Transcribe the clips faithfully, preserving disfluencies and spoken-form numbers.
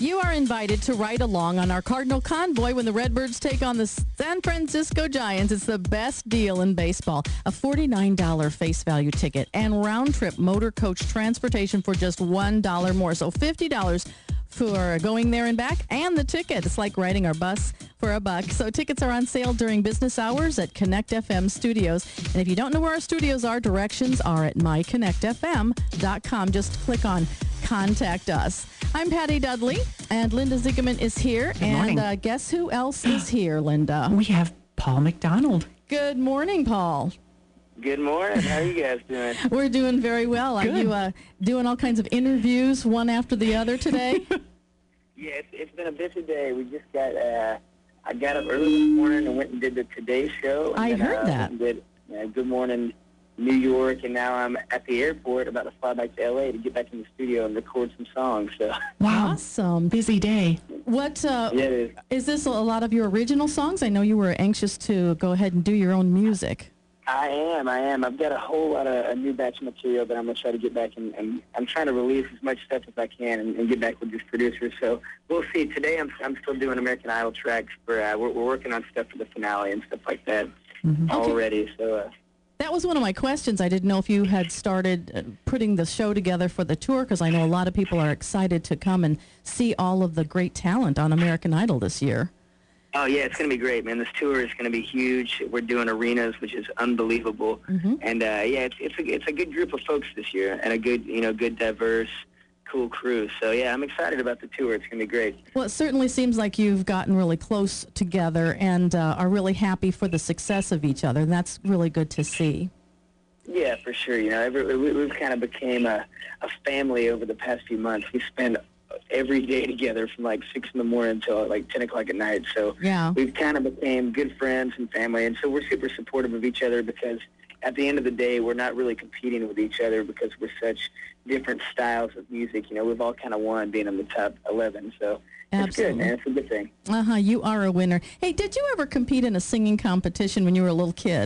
You are invited to ride along on our Cardinal Convoy when the Redbirds take on the San Francisco Giants. It's the best deal in baseball. A forty-nine dollars face value ticket and round-trip motor coach transportation for just one dollar more. So fifty dollars for going there and back and the ticket. It's like riding our bus for a buck. So tickets are on sale during business hours at Connect F M Studios. And if you don't know where our studios are, directions are at my connect f m dot com. Just click on Contact Us. I'm Patty Dudley, and Linda Ziegemann is here. Good and morning. Uh, guess who else is here, Linda? We have Paul McDonald. Good morning, Paul. Good morning. How are you guys doing? We're doing very well. Are Good. you uh, doing all kinds of interviews, one after the other today? Yeah, it's, it's been a busy day. We just got, uh, I got up early this morning and went and did the Today Show. And I then, heard uh, that. went and did uh, Good Morning New York, and now I'm at the airport about to fly back to L A to get back in the studio and record some songs. So Wow. Awesome. Busy day. What uh, yeah, it is. is this a lot of your original songs? I know you were anxious to go ahead and do your own music. I am, I am. I've got a whole lot of a new batch of material that I'm going to try to get back, and, and I'm trying to release as much stuff as I can and, and get back with these producers. So we'll see. Today I'm I'm still doing American Idol tracks. For uh, we're, we're working on stuff for the finale and stuff like that Mhm. already. So uh, That was one of my questions. I didn't know if you had started uh, putting the show together for the tour, because I know a lot of people are excited to come and see all of the great talent on American Idol this year. oh yeah, it's going to be great, man. This tour is going to be huge. We're doing arenas, which is unbelievable. Mhm. And uh, yeah, it's it's a it's a good group of folks this year, and a good you know good diverse, cool crew. So yeah, I'm excited about the tour. It's going to be great. Well, it certainly seems like you've gotten really close together and uh, are really happy for the success of each other, and that's really good to see. Yeah, for sure. You know, every, we, we've kind of became a, a family over the past few months. We spend every day together from like six in the morning until like ten o'clock at night. So Yeah. we've kind of became good friends and family, and so we're super supportive of each other because at the end of the day, we're not really competing with each other because we're such different styles of music. You know, we've all kind of won being in the top eleven. So it's good, Absolutely. man. It's a good thing. Uh-huh, you are a winner. Hey, did you ever compete in a singing competition when you were a little kid?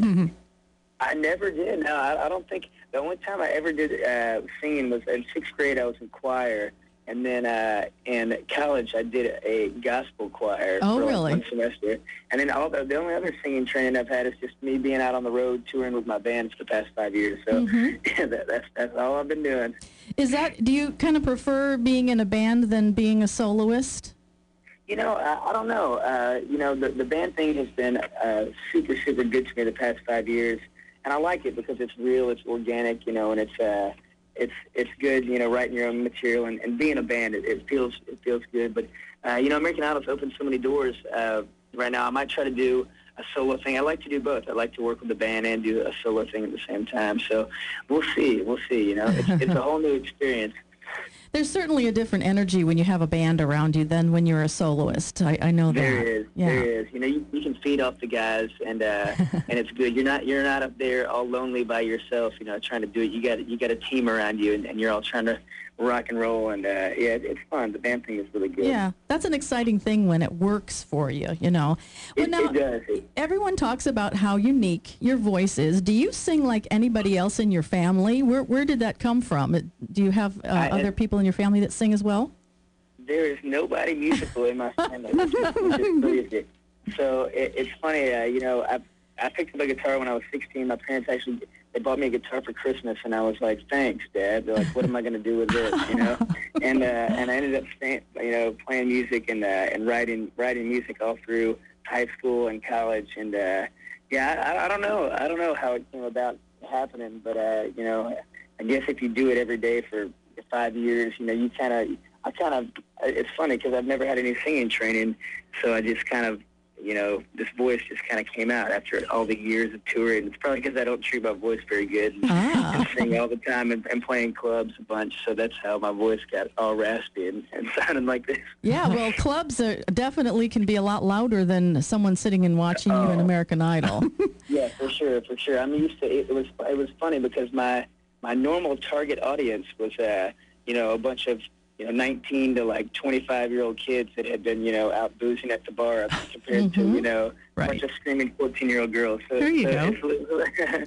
I never did. No, I, I don't think. The only time I ever did uh, singing was in sixth grade. I was in choir, and then uh, in college I did a gospel choir Oh, for like really? one semester. And then all the, the only other singing training I've had is just me being out on the road touring with my band for the past five years. So Mhm. yeah, that, that's that's all I've been doing. Is that, do you kind of prefer being in a band than being a soloist? You know, I, I don't know. Uh, you know, the, the band thing has been uh, super, super good to me the past five years, and I like it because it's real, it's organic, you know, and it's uh, it's it's good, you know, writing your own material and, and being a band. It, it feels it feels good. But uh, you know, American Idol's opened so many doors uh, right now. I might try to do a solo thing. I like to do both. I like to work with the band and do a solo thing at the same time. So we'll see. We'll see. You know, it's, it's a whole new experience. There's certainly a different energy when you have a band around you than when you're a soloist. I, I know There that. is, Yeah. there is. You know, you, you can feed off the guys, and uh, and it's good. You're not you're not up there all lonely by yourself. You know, trying to do it. You got you got a team around you, and, and you're all trying to rock and roll. And uh, yeah, it, it's fun. The band thing is really good. Yeah, that's an exciting thing when it works for you, you know. Well, it, now, it does. It, everyone talks about how unique your voice is. Do you sing like anybody else in your family? Where where did that come from? It- Do you have uh, I- other people in your family that sing as well? there is nobody musical in my family, which is, which is crazy. So it, it's funny. Uh, you know, I I picked up a guitar when I was sixteen. My parents actually they bought me a guitar for Christmas, and I was like, "Thanks, Dad." They're like, "What am I going to do with this?" You know, and uh, and I ended up staying, you know, playing music and uh, and writing writing music all through high school and college. And uh, yeah, I, I don't know, I don't know how it came about happening, but uh, you know, I guess if you do it every day for five years, you know, you kind of, I kind of, it's funny because I've never had any singing training, so I just kind of, you know, this voice just kind of came out after all the years of touring. It's probably because I don't treat my voice very good and, Ah. and sing all the time and, and playing clubs a bunch, so that's how my voice got all raspy and, and sounding like this. Yeah, well, clubs are, definitely can be a lot louder than someone sitting and watching you in Oh. American Idol. Yeah, for sure, for sure. I'm used to it. It was it was funny because my my normal target audience was uh you know a bunch of you know nineteen to like twenty-five year old kids that had been you know out boozing at the bar compared to Mhm. you know a Right. bunch of screaming fourteen year old girls. So, There you so go. It's,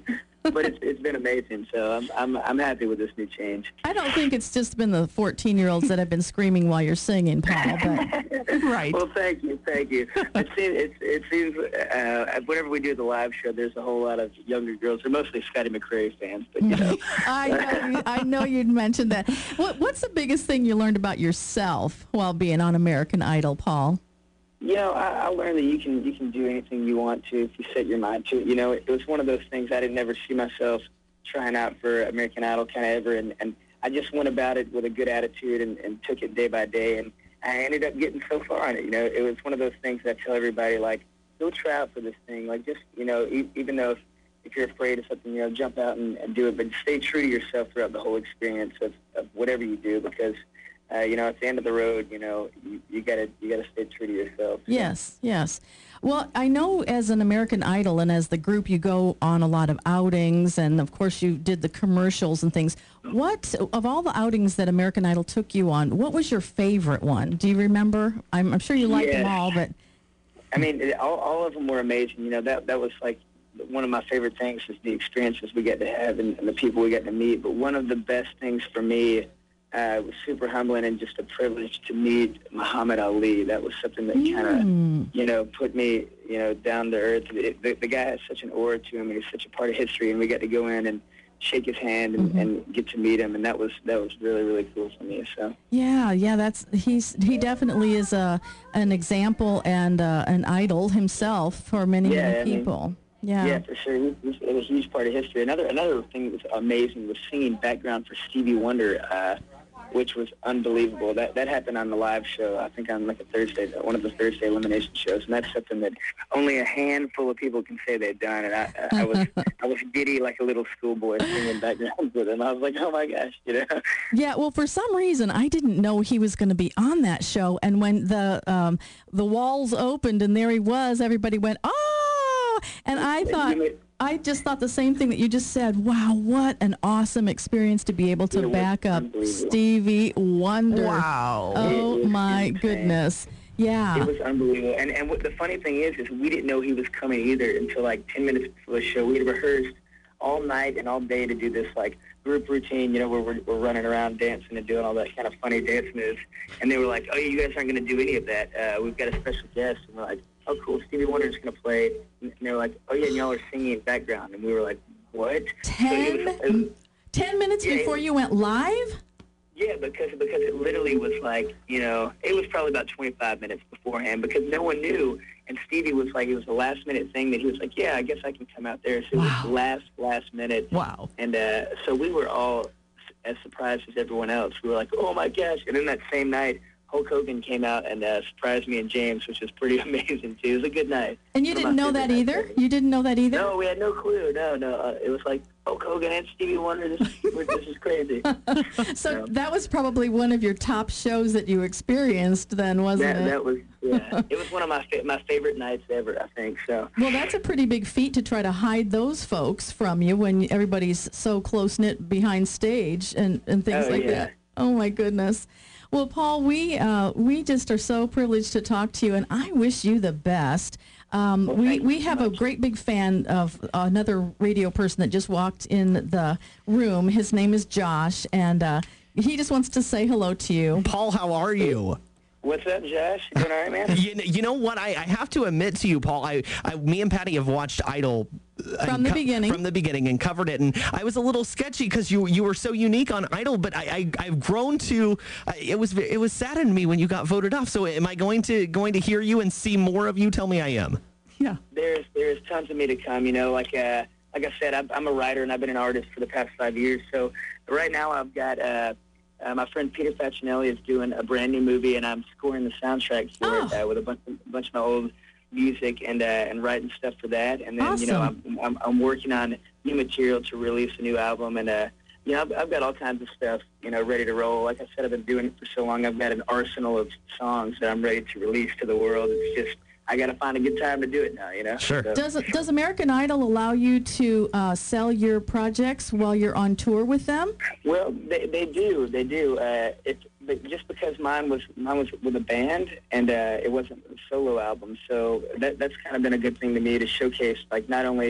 but it's it's been amazing. So I'm I'm I'm happy with this new change. I don't think it's just been the fourteen-year-olds that have been screaming while you're singing, Paul. But Right. Well, thank you, thank you. It seems it, it seems uh, whenever we do the live show, there's a whole lot of younger girls. They're mostly Scotty McCrae fans, but you know. I know, you, I know you'd mentioned that. What, what's the biggest thing you learned about yourself while being on American Idol, Paul? You know, I, I learned that you can you can do anything you want to if you set your mind to it. You know, it, it was one of those things I didn't ever see myself trying out for American Idol kind of ever, and, and I just went about it with a good attitude and, and took it day by day, and I ended up getting so far on it. You know, it was one of those things that I tell everybody, like, go try out for this thing. Like, just, you know, e- even though if, if you're afraid of something, you know, jump out and, and do it, but stay true to yourself throughout the whole experience of, of whatever you do, because Uh, you know, at the end of the road, you know, you, you gotta you gotta stay true to yourself. Yes, yes. Well, I know as an American Idol and as the group, you go on a lot of outings, and of course, you did the commercials and things. What of all the outings that American Idol took you on? What was your favorite one? Do you remember? I'm, I'm sure you liked Yeah. them all, but I mean, it, all all of them were amazing. You know, that that was like one of my favorite things is the experiences we get to have and, and the people we get to meet. But one of the best things for me. Uh, it was super humbling and just a privilege to meet Muhammad Ali. That was something that kind of, Mm. you know, put me, you know, down to earth. It, the, the guy has such an aura to him, and he's such a part of history. And we got to go in and shake his hand and, Mhm. and get to meet him, and that was that was really really cool for me. So yeah, yeah, that's he's he definitely is a an example and uh, an idol himself for many Yeah, many I mean, people. Yeah. yeah, for sure, it was, it was a huge part of history. Another another thing that was amazing was singing background for Stevie Wonder. Uh, which was unbelievable. That that happened on the live show, I think on like a Thursday, one of the Thursday elimination shows, and that's something that only a handful of people can say they've done. And I, I was I was giddy like a little schoolboy singing background with him. I was like, oh my gosh, you know. Yeah, well, for some reason, I didn't know he was going to be on that show, and when the um, the walls opened and there he was, everybody went, oh, and I thought. I just thought the same thing that you just said. Wow, what an awesome experience to be able to back up Stevie Wonder. Wow. Oh, my insane. goodness. Yeah. It was unbelievable. And and what the funny thing is, is we didn't know he was coming either until like ten minutes before the show. We had rehearsed all night and all day to do this like group routine, you know, where we're, we're running around dancing and doing all that kind of funny dance moves. And they were like, oh, you guys aren't going to do any of that. Uh, we've got a special guest. And we're like, oh, cool, Stevie Wonder's going to play. And they were like, oh, yeah, and y'all are singing background. And we were like, what? Ten, so it was, it was, ten minutes yeah, before it, you went live? Yeah, because because it literally was like, you know, it was probably about twenty-five minutes beforehand because no one knew. And Stevie was like, it was a last-minute thing that he was like, yeah, I guess I can come out there. So Wow. it was last, last minute. Wow. And uh, so we were all as surprised as everyone else. We were like, oh, my gosh. And then that same night, Hulk Hogan came out and uh, surprised me and James, which was pretty amazing, too. It was a good night. And you One of didn't my know that favorite either? nights ever. You didn't know that either? No, we had no clue. No, no. Uh, it was like Hulk Hogan and Stevie Wonder. This, this is crazy. So Yeah. that was probably one of your top shows that you experienced then, wasn't That, it? that was, yeah. It was one of my fa- my favorite nights ever, I think. So. Well, that's a pretty big feat to try to hide those folks from you when everybody's so close-knit behind stage and, and things Oh, like yeah. that. Oh, my goodness. Well, Paul, we uh, we just are so privileged to talk to you, and I wish you the best. Um, Well, we thank you we so have a much. great big fan of another radio person that just walked in the room. His name is Josh, and uh, he just wants to say hello to you. Paul, how are you? What's up, Josh? You doing all right, man? You, you know what? I, I have to admit to you, Paul, I, I me and Patty have watched Idol uh, From the co- beginning. From the beginning and covered it. And I was a little sketchy because you you were so unique on Idol, but I, I, I've grown to, uh, it was it was saddened me when you got voted off. So am I going to going to hear you and see more of you? Tell me I am. Yeah. There's there's tons of me to come. You know, like uh, like I said, I'm, I'm a writer and I've been an artist for the past five years. So right now I've got uh, uh, my friend Peter Facinelli is doing a brand new movie, and I'm scoring the soundtrack for Oh. it uh, with a bunch of, a bunch of my old music and uh, and writing stuff for that. And then you know Awesome. I'm, I'm I'm working on new material to release a new album, and uh, you know I've, I've got all kinds of stuff you know ready to roll. Like I said, I've been doing it for so long. I've got an arsenal of songs that I'm ready to release to the world. It's just I got to find a good time to do it now, you know? Sure. So, Does does American Idol allow you to uh, sell your projects while you're on tour with them? well, they, they do. They do. Uh, it's but just because mine was mine was with a band and uh, it wasn't a solo album, so that that's kind of been a good thing to me to showcase, like, not only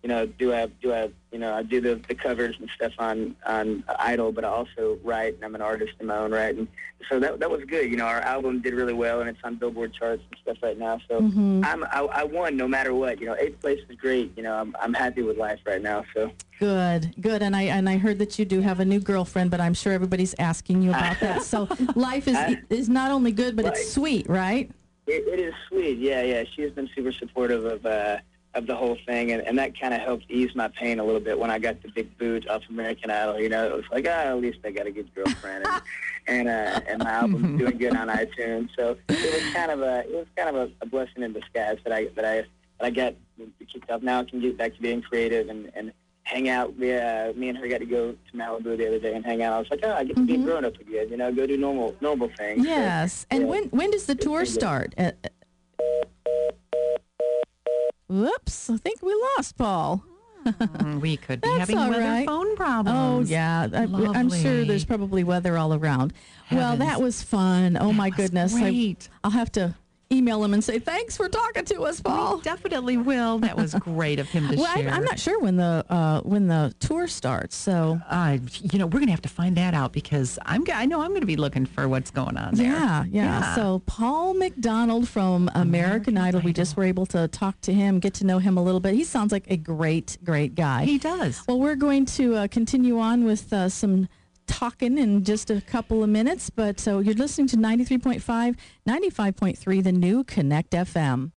you know, do I do I you know I do the, the covers and stuff on on Idol, but I also write, and I'm an artist in my own right, and so that that was good. You know, our album did really well, and it's on Billboard charts and stuff right now. So Mm-hmm. I'm I, I won no matter what. You know, eighth place is great. You know, I'm I'm happy with life right now. So Good, good. And I and I heard that you do have a new girlfriend, but I'm sure everybody's asking you about that. So life is is not only good, but Right. it's sweet, right? it, it is sweet. Yeah, yeah. She's been super supportive of uh, of the whole thing, and, and that kind of helped ease my pain a little bit when I got the big boot off American Idol. You know, it was like, ah, at least I got a good girlfriend, and and, uh, and my album's doing good on iTunes. So it was kind of a it was kind of a, a blessing in disguise that I that I that I got kicked off. Now I can get back to being creative and and hang out. We, uh, me and her got to go to Malibu the other day and hang out. I was like, oh, I get to be Mhm. grown up again. You know, go do normal normal things. So, Yes. And yeah. when when does the tour pretty good. start? Uh, whoops! I think we lost Paul. Mm, we could be That's having all weather right. phone problems. Oh yeah, I, I'm sure Lovely. there's probably weather all around. Well, Heavens. that was fun. Oh That my was goodness! I, great. I'll have to email him and say thanks for talking to us, Paul. We definitely will. That was great of him to Well, I, share. I'm not sure when the uh, when the tour starts. So Uh, you know, we're going to have to find that out because I'm. g- I know I'm going to be looking for what's going on there. yeah, yeah, So Paul McDonald from American, American Idol. We just Idol. were able to talk to him, get to know him a little bit. He sounds like a great, great guy. He does. Well, we're going to uh, continue on with uh, some talking in just a couple of minutes. But so you're listening to ninety-three point five, ninety-five point three, the new Connect F M.